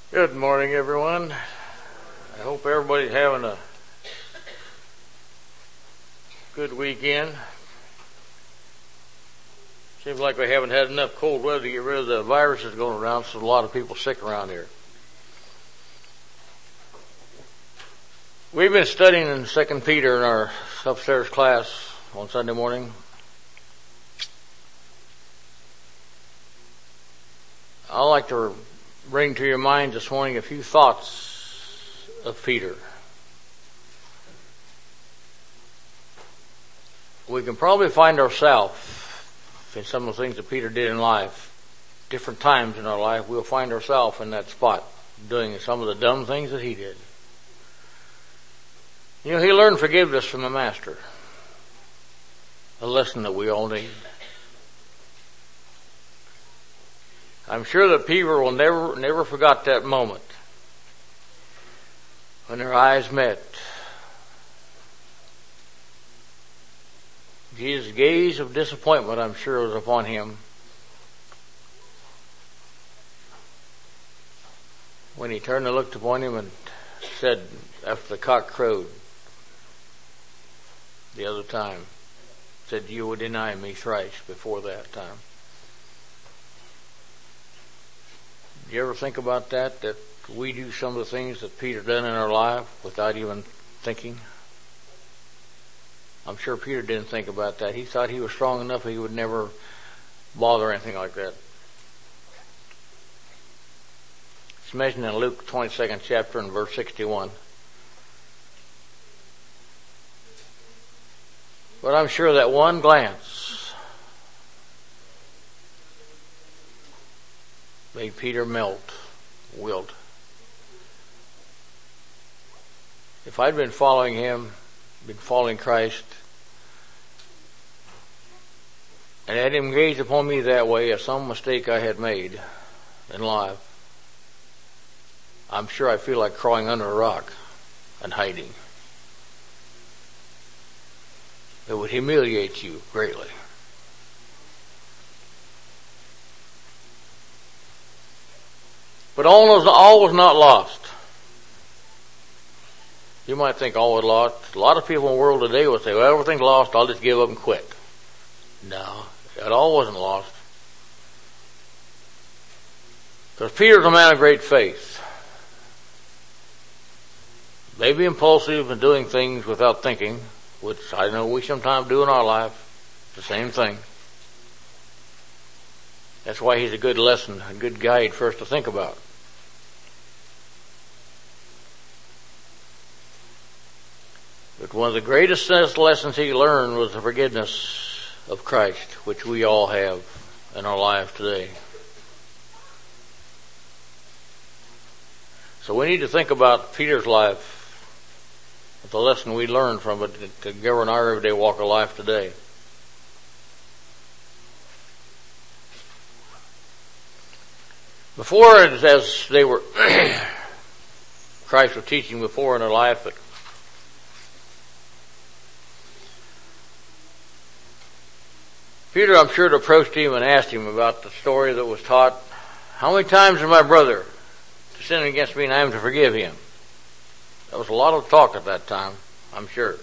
Good morning, everyone. I hope everybody's having a good weekend. Seems like we haven't had enough cold weather to get rid of the viruses going around, so a lot of people sick around here. We've been studying in 2 Peter in our upstairs class on Sunday morning. I'd like to bring to your mind this morning a few thoughts of Peter. We can probably find ourselves in some of the things that Peter did in life. Different times in our life, we'll find ourselves in that spot doing some of the dumb things that he did. You know, he learned forgiveness from the Master. A lesson that we all need. I'm sure that Peter will never forgot that moment when their eyes met. Jesus' gaze of disappointment, I'm sure, was upon him when he turned and looked upon him and said, after the cock crowed the other time, said, "You would deny me thrice before that time." Do you ever think about that we do some of the things that Peter done in our life without even thinking? I'm sure Peter didn't think about that. He thought he was strong enough he would never bother anything like that. It's mentioned in Luke 22nd chapter and verse 61. But I'm sure that one glance made Peter wilt. If I'd been following him, been following Christ, and had him gaze upon me that way as some mistake I had made in life, I'm sure I feel like crawling under a rock and hiding. It would humiliate you greatly. But all was not lost. You might think all was lost. A lot of people in the world today would say, well, everything's lost, I'll just give up and quit. No, it all wasn't lost. Because Peter's a man of great faith. Maybe impulsive and doing things without thinking, which I know we sometimes do in our life. The same thing. That's why he's a good lesson, a good guide for us to think about. But one of the greatest lessons he learned was the forgiveness of Christ, which we all have in our life today. So we need to think about Peter's life, the lesson we learned from it to govern our everyday walk of life today. Before, as they were, Christ was teaching before in their life, that Peter, I'm sure, approached him and asked him about the story that was taught. How many times is my brother to sin against me and I am to forgive him? There was a lot of talk at that time, I'm sure.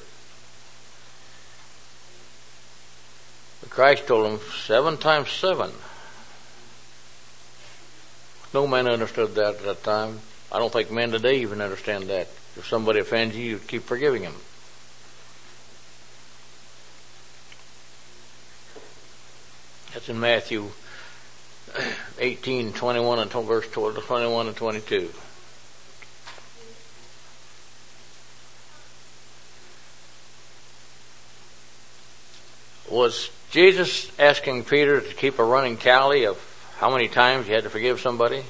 But Christ told him 7 times 7. No man understood that at that time. I don't think men today even understand that. If somebody offends you, you keep forgiving him. That's in Matthew 18:21 and verse 21 and 22. Was Jesus asking Peter to keep a running tally of how many times you had to forgive somebody?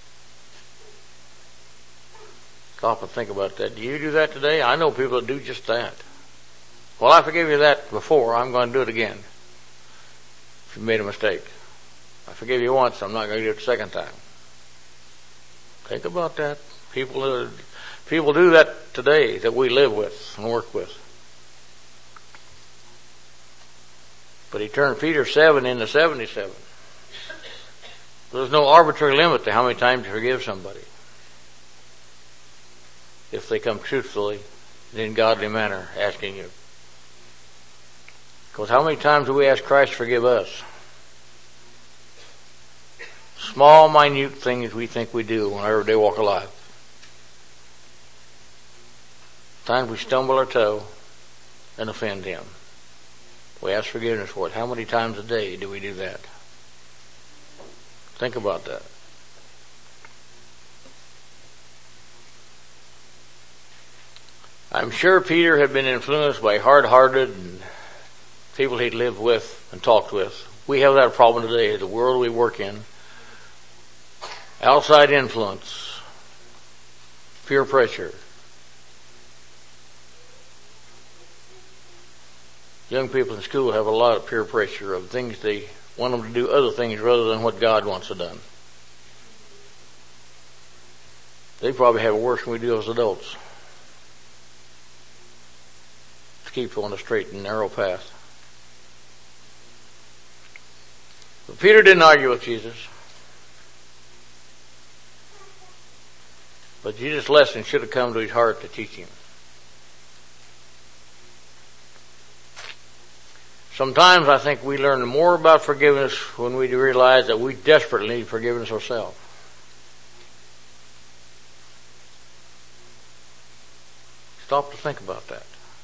Stop and think about that. Do you do that today? I know people that do just that. Well, I forgave you that before. I'm going to do it again. If you made a mistake. I forgave you once. I'm not going to do it the second time. Think about that. People do that today that we live with and work with. But he turned Peter 7 into 77. There's no arbitrary limit to how many times you forgive somebody. if they come truthfully and in godly manner asking you. Because how many times do we ask Christ to forgive us? Small, minute things we think we do in our everyday walk of life. Times we stumble or toe and offend Him. We ask forgiveness for it. How many times a day do we do that? Think about that. I'm sure Peter had been influenced by hard-hearted and people he'd lived with and talked with. We have that problem today, the world we work in. Outside influence, peer pressure. Young people in school have a lot of peer pressure of things they want them to do other things rather than what God wants done. They probably have it worse than we do as adults. To keep on the straight and narrow path. But Peter didn't argue with Jesus. But Jesus' lesson should have come to his heart to teach him. Sometimes I think we learn more about forgiveness when we realize that we desperately need forgiveness ourselves. Stop to think about that.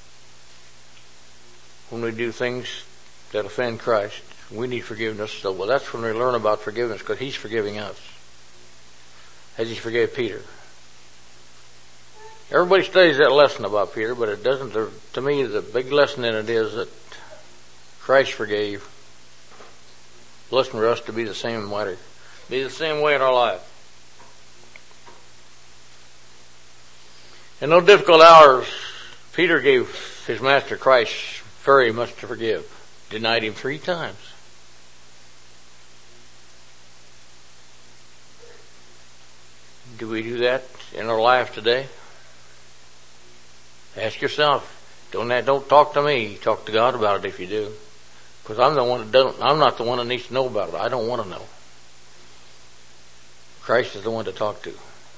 When we do things that offend Christ, we need forgiveness. So, well, that's when we learn about forgiveness, because He's forgiving us, as He forgave Peter. Everybody studies that lesson about Peter, but it doesn't. To me, the big lesson in it is that Christ forgave. Lesson for us to be the same way. Be the same way in our life. In those difficult hours, Peter gave his master Christ very much to forgive. Denied Him 3 times. Do we do that in our life today? Ask yourself. Don't talk to me. Talk to God about it if you do. Because I'm not the one that needs to know about it. I don't want to know. Christ is the one to talk to.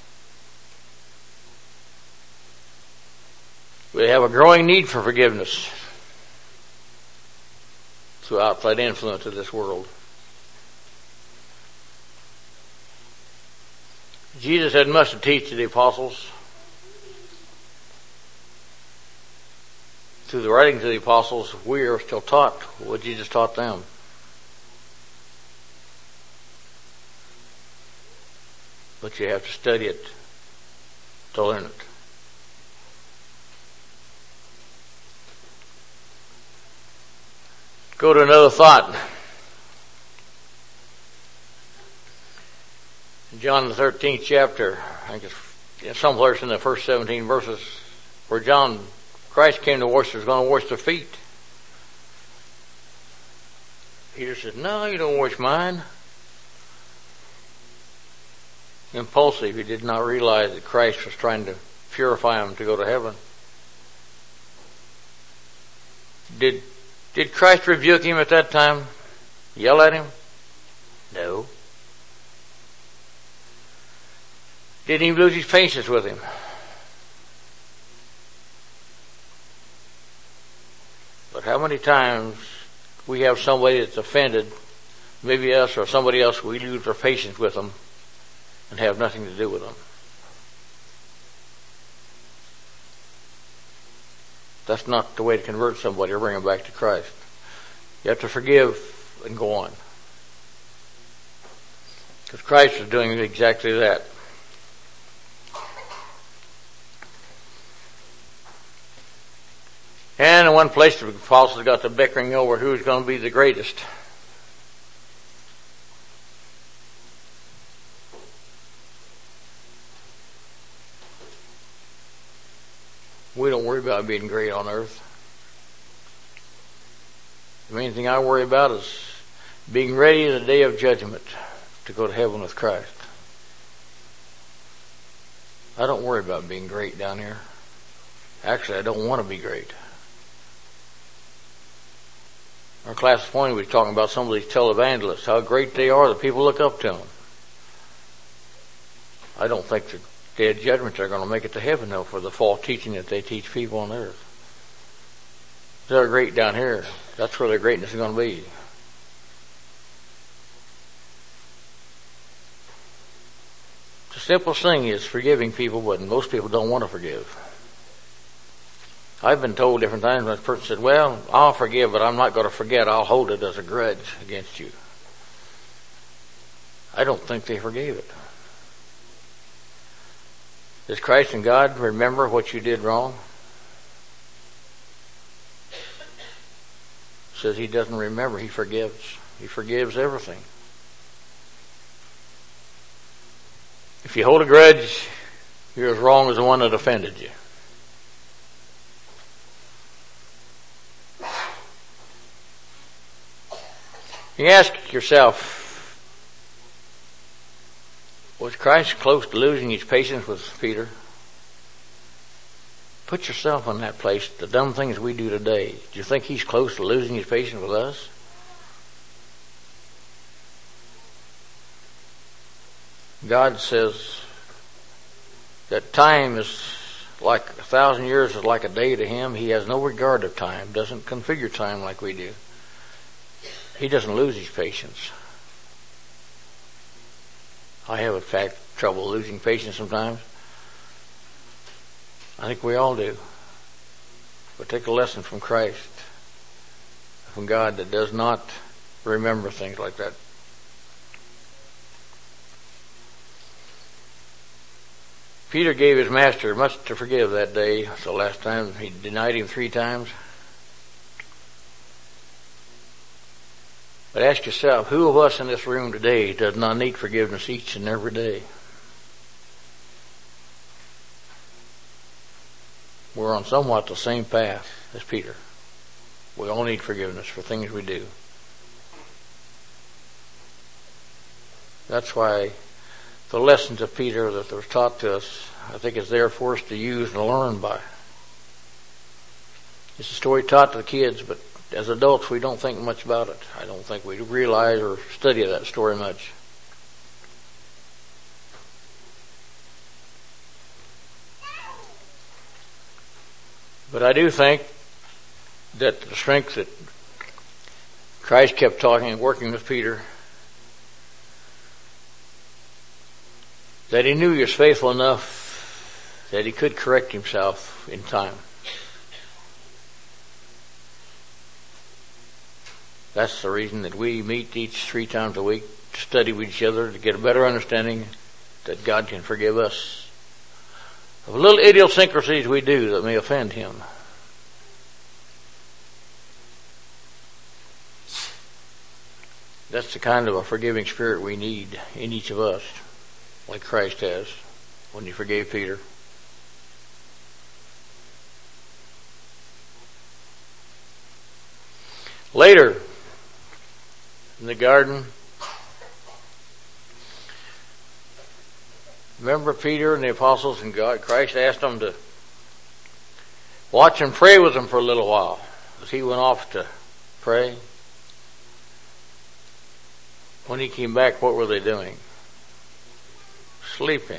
We have a growing need for forgiveness through outside influence of this world. Jesus had much to teach to the apostles. Through the writings of the apostles, we are still taught what Jesus taught them. But you have to study it to learn it. Go to another thought. In John the 13th chapter, I think it's someplace in the first 17 verses, where Christ came to wash, was going to wash their feet. Peter said, "No, you don't wash mine." Impulsive, he did not realize that Christ was trying to purify him to go to heaven. Did Christ rebuke him at that time? Yell at him? No. Did he lose his patience with him? But how many times we have somebody that's offended, maybe us or somebody else, we lose our patience with them and have nothing to do with them. That's not the way to convert somebody or bring them back to Christ. You have to forgive and go on. Because Christ is doing exactly that. And in one place, the apostles got to bickering over who's going to be the greatest. We don't worry about being great on earth. The main thing I worry about is being ready in the day of judgment to go to heaven with Christ. I don't worry about being great down here. Actually, I don't want to be great. Our class this morning was talking about some of these televangelists, how great they are, the people look up to them. I don't think Day of judgment, they're going to make it to heaven, though, for the false teaching that they teach people on earth. They're great down here. That's where their greatness is going to be. The simplest thing is forgiving people, but most people don't want to forgive. I've been told different times when a person said, well, I'll forgive, but I'm not going to forget. I'll hold it as a grudge against you. I don't think they forgave it. Does Christ and God remember what you did wrong? Says he doesn't remember. He forgives. He forgives everything. If you hold a grudge, you're as wrong as the one that offended you. You ask yourself, was Christ close to losing his patience with Peter? Put yourself in that place. The dumb things we do today. Do you think he's close to losing his patience with us? God says that time is like 1,000 years is like a day to him. He has no regard of time. Doesn't configure time like we do. He doesn't lose his patience. I have, in fact, trouble losing patience sometimes. I think we all do. But take a lesson from Christ, from God that does not remember things like that. Peter gave his master much to forgive that day. It's the last time he denied him 3 times. But ask yourself, who of us in this room today does not need forgiveness each and every day? We're on somewhat the same path as Peter. We all need forgiveness for things we do. That's why the lessons of Peter that were taught to us, I think is there for us to use and learn by. It's a story taught to the kids, but as adults, we don't think much about it. I don't think we realize or study that story much. But I do think that the strength that Christ kept talking and working with Peter, that he knew he was faithful enough that he could correct himself in time. That's the reason that we meet each 3 times a week to study with each other, to get a better understanding that God can forgive us of little idiosyncrasies we do that may offend him. That's the kind of a forgiving spirit we need in each of us, like Christ has when he forgave Peter. Later, in the garden, remember Peter and the apostles and God, Christ asked them to watch and pray with him for a little while as he went off to pray. When he came back, what were they doing? Sleeping.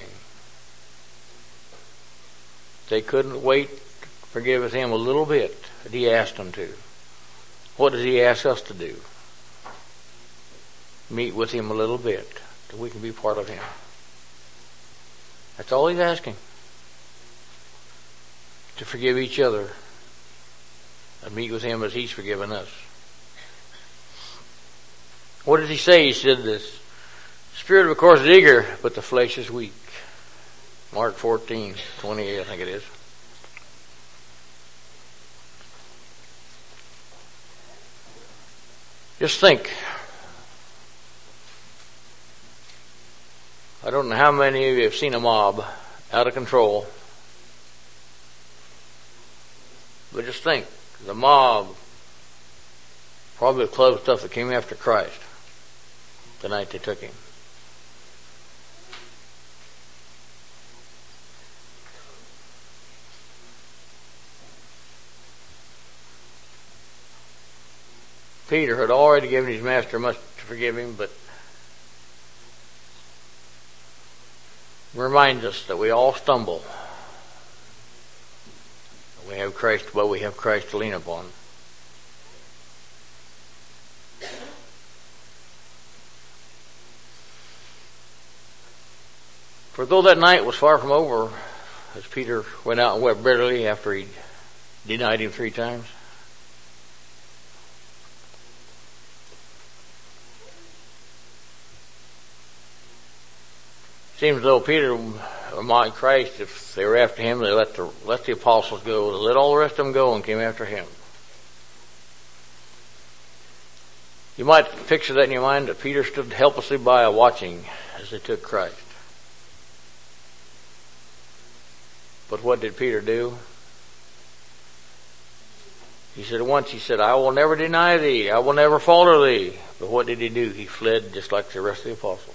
They couldn't wait to forgive him a little bit that he asked them to. What does he ask us to do? Meet with him a little bit so we can be part of him. That's all he's asking. To forgive each other and meet with him as he's forgiven us. What did he say? He said this, spirit of course is eager, but the flesh is weak. Mark 14:28, I think it is. Just think. I don't know how many of you have seen a mob out of control. But just think, the mob, probably the club stuff that came after Christ the night they took him. Peter had already given his master much to forgive him, but reminds us that we all stumble. We have Christ, but we have Christ to lean upon. For though that night was far from over, as Peter went out and wept bitterly after he denied him 3 times, seems as though Peter mocked Christ. If they were after him, they let the apostles go. They let all the rest of them go and came after him. You might picture that in your mind, that Peter stood helplessly by watching as they took Christ. But what did Peter do? He said once, I will never deny thee. I will never falter thee. But what did he do? He fled just like the rest of the apostles.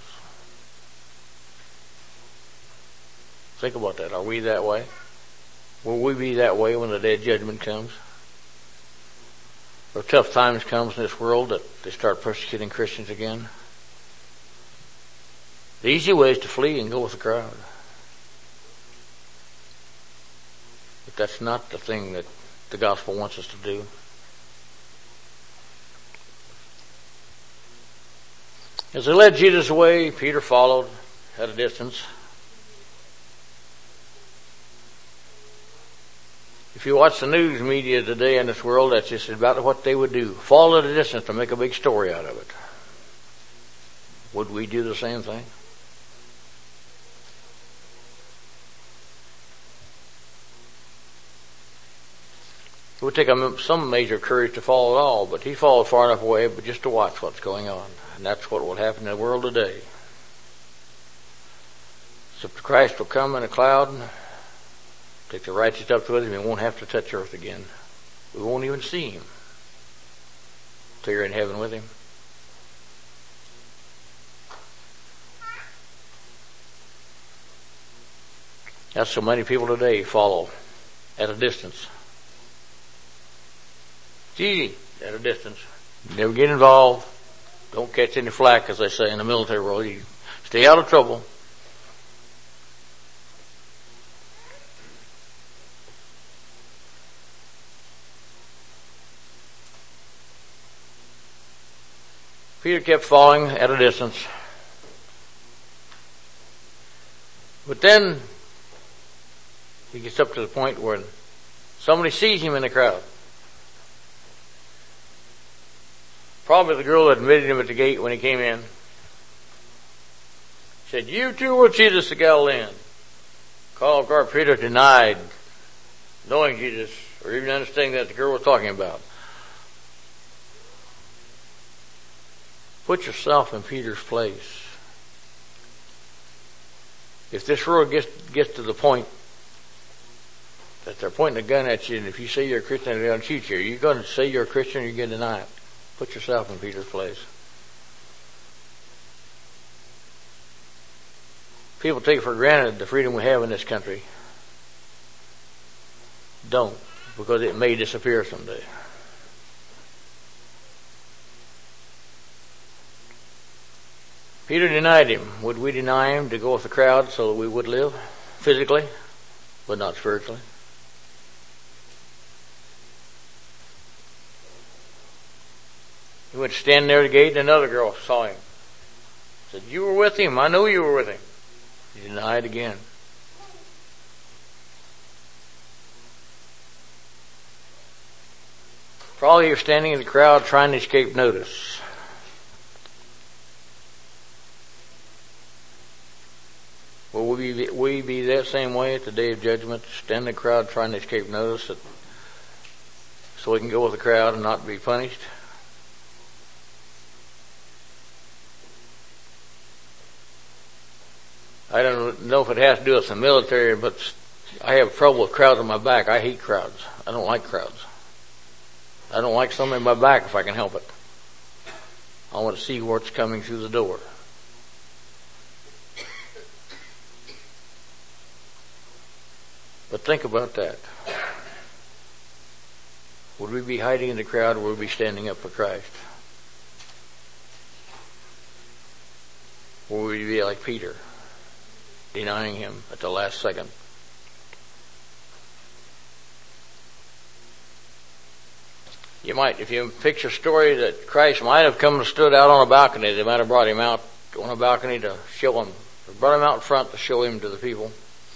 Think about that. Are we that way? Will we be that way when the day of judgment comes? Or tough times comes in this world that they start persecuting Christians again? The easy way is to flee and go with the crowd. But that's not the thing that the gospel wants us to do. As they led Jesus away, Peter followed at a distance. If you watch the news media today in this world, that's just about what they would do. Follow at a distance to make a big story out of it. Would we do the same thing? It would take some major courage to follow at all, but he followed far enough away but just to watch what's going on. And that's what will happen in the world today. So Christ will come in a cloud, take the righteous up with him, and won't have to touch earth again. We won't even see him till you're in heaven with him. That's so many people today follow at a distance. It's easy at a distance. You never get involved. Don't catch any flack, as they say in the military world. You stay out of trouble. Peter kept following at a distance. But then he gets up to the point where somebody sees him in the crowd. Probably the girl that admitted him at the gate when he came in. Said, "You too were Jesus the Galilean." Carl Peter denied knowing Jesus or even understanding that the girl was talking about. Put yourself in Peter's place. If this world gets to the point that they're pointing a gun at you, and if you say you're a Christian, they're going to shoot you, you're going to say you're a Christian, or you're going to deny it. Put yourself in Peter's place. People take for granted the freedom we have in this country. Don't, because it may disappear someday. Peter denied him. Would we deny him to go with the crowd so that we would live physically, but not spiritually? He went to stand near the gate, and another girl saw him. Said, "You were with him. I know you were with him." He denied again. Probably you're standing in the crowd trying to escape notice. Will we be that same way at the day of judgment? Stand in the crowd trying to escape notice so we can go with the crowd and not be punished? I don't know if it has to do with the military, but I have trouble with crowds on my back. I hate crowds. I don't like crowds. I don't like something in my back if I can help it. I want to see what's coming through the door. But think about that. Would we be hiding in the crowd, or would we be standing up for Christ? Or would we be like Peter? denying him at the last second. You might, if you picture a story that Christ might have come and stood out on a balcony, they might have brought him out on a balcony to show him, or brought him out in front to show him to the people.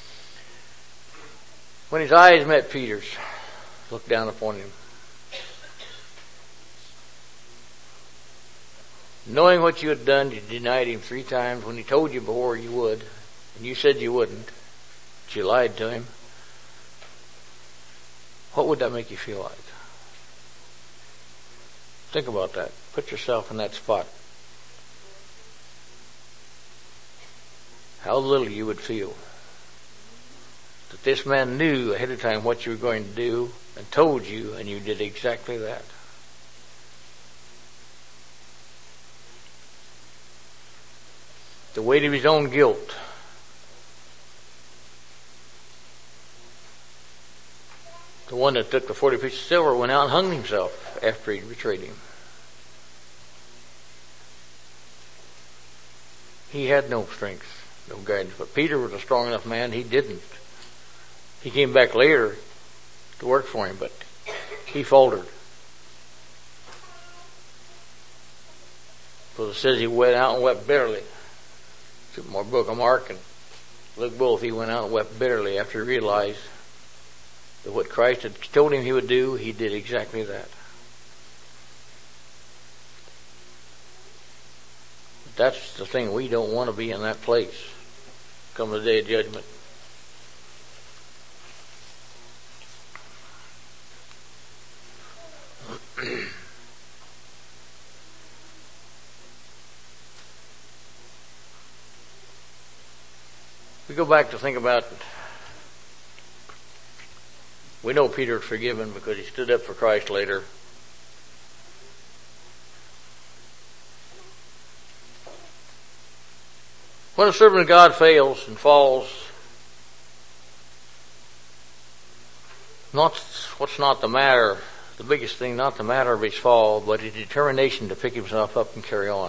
When his eyes met Peter's, looked down upon him. Knowing what you had done, you denied him 3 times when he told you before you would, and you said you wouldn't, but you lied to him. What would that make you feel like? Think about that. Put yourself in that spot. How little you would feel that this man knew ahead of time what you were going to do and told you, and you did exactly that. The weight of his own guilt. The one that took the 40 pieces of silver went out and hung himself after he betrayed him. He had no strength, no guidance. But Peter was a strong enough man, he didn't. He came back later to work for him, but he faltered. Because it says he went out and wept bitterly. It's in the book of Mark and Luke both. He went out and wept bitterly after he realized that what Christ had told him he would do, he did exactly that. That's the thing. We don't want to be in that place come the day of judgment. We go back to think about, we know Peter was forgiven because he stood up for Christ later. When a servant of God fails and falls, what's not the matter, the biggest thing, not the matter of his fall, but his determination to pick himself up and carry on.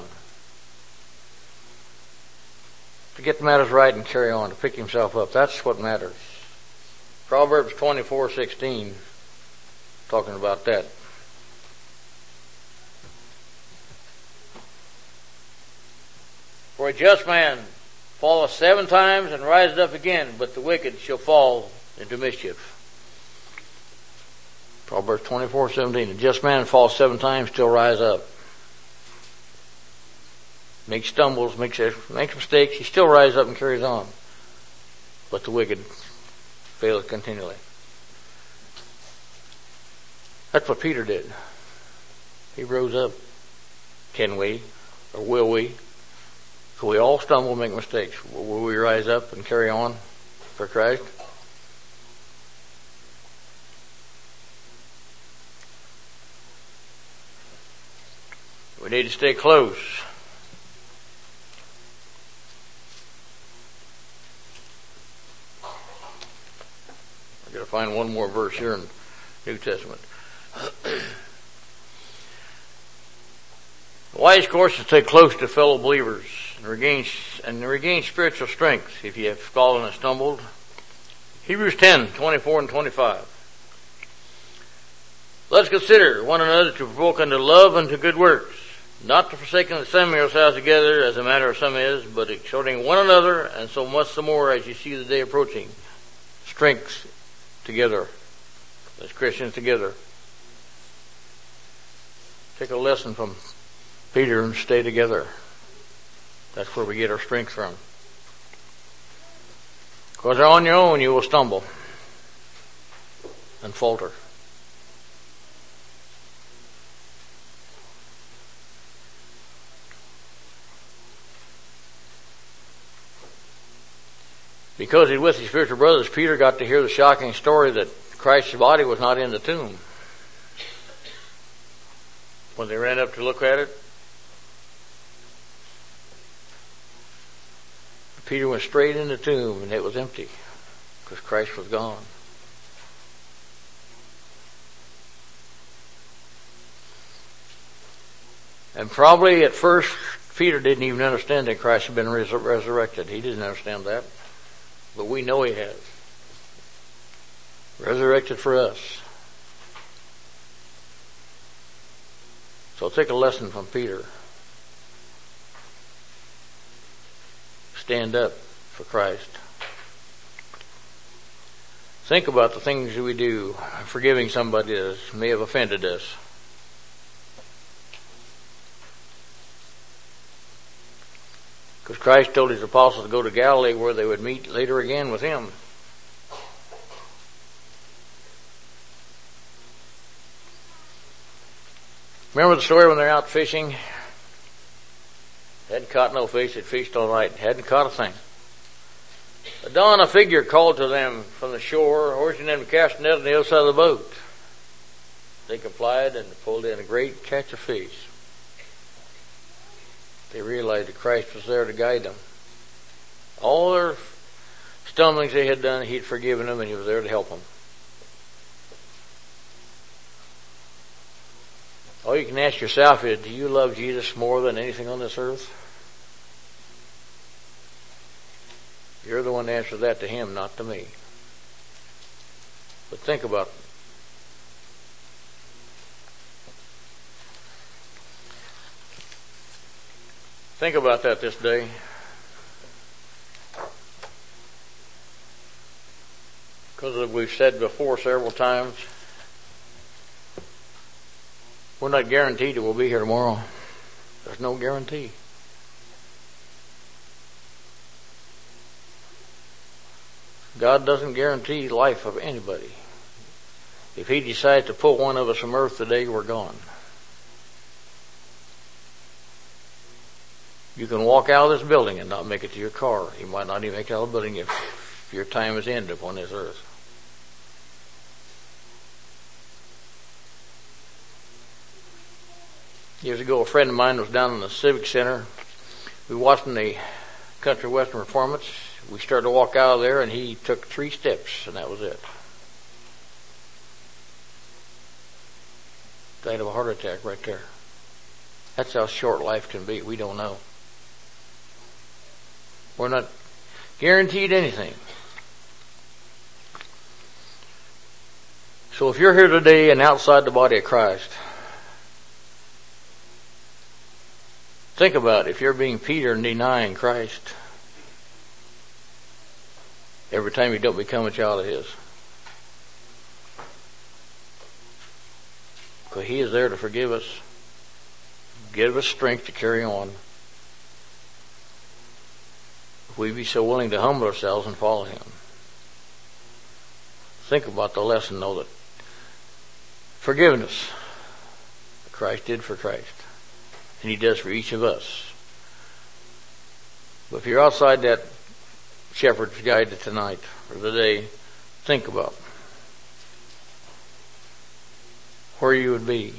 To get the matters right and carry on, to pick himself up. That's what matters. Proverbs 24:16, talking about that. For a just man falleth 7 times and riseth up again, but the wicked shall fall into mischief. Proverbs 24:17, a just man falls 7 times, still rise up. Makes stumbles, makes mistakes, he still rises up and carries on. But the wicked faileth continually. That's what Peter did. He rose up. Can we? Or will we? Can we all stumble and make mistakes? Will we rise up and carry on for Christ? We need to stay close. I've got to find one more verse here in the New Testament. The wise course is to stay close to fellow believers and regain spiritual strength if you have fallen and stumbled. Hebrews 10:24 and 25. Let's consider one another to provoke unto love and to good works, not to forsake the assembling of ourselves together as a matter of some is, but exhorting one another, and so much the more as you see the day approaching. Strength together, as Christians together. Take a lesson from Peter and stay together. That's where we get our strength from. Because on your own you will stumble and falter. Because he's with his spiritual brothers, Peter got to hear the shocking story that Christ's body was not in the tomb. When they ran up to look at it, Peter went straight in the tomb and it was empty because Christ was gone. And probably at first Peter didn't even understand that Christ had been resurrected. He didn't understand that. but we know He has. Resurrected for us. So take a lesson from Peter. Stand up for Christ. Think about the things we do, forgiving somebody that may have offended us. Because Christ told His apostles to go to Galilee where they would meet later again with Him. Remember the story when they're out fishing? Hadn't caught no fish, had fished all night, hadn't caught a thing. At dawn, a figure called to them from the shore, urging them to cast a net on the other side of the boat. They complied and pulled in a great catch of fish. They realized that Christ was there to guide them. All their stumblings they had done, He'd forgiven them, and He was there to help them. All you can ask yourself is, do you love Jesus more than anything on this earth? You're the one to answer that to Him, not to me. But think about it. Think about that this day. Because as we've said before several times, we're not guaranteed that we'll be here tomorrow. There's no guarantee. God doesn't guarantee life of anybody. If He decides to pull one of us from earth today, we're gone. You can walk out of this building and not make it to your car. You might not even make it out of the building if your time is ended upon this earth. Years ago, a friend of mine was down in the Civic Center. We were watching the country western performance. We started to walk out of there, and he took 3 steps, and that was it. Died of a heart attack right there. That's how short life can be. We don't know. We're not guaranteed anything. So if you're here today and outside the body of Christ, think about it. If you're being Peter and denying Christ every time you don't become a child of His. Because He is there to forgive us, give us strength to carry on. If we be so willing to humble ourselves and follow Him. Think about the lesson, though, that forgiveness that Christ did for Christ. And He does for each of us. But if you're outside that shepherd's guide tonight or today, think about where you would be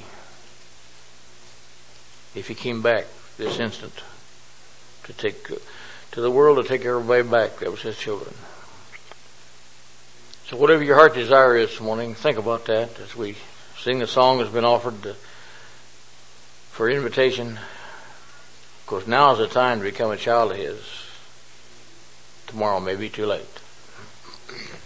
if you came back this instant to take to the world, to take everybody back that was His children. So whatever your heart desire is this morning, think about that as we sing the song that's been offered for invitation. Of course, now is the time to become a child of His. Tomorrow may be too late.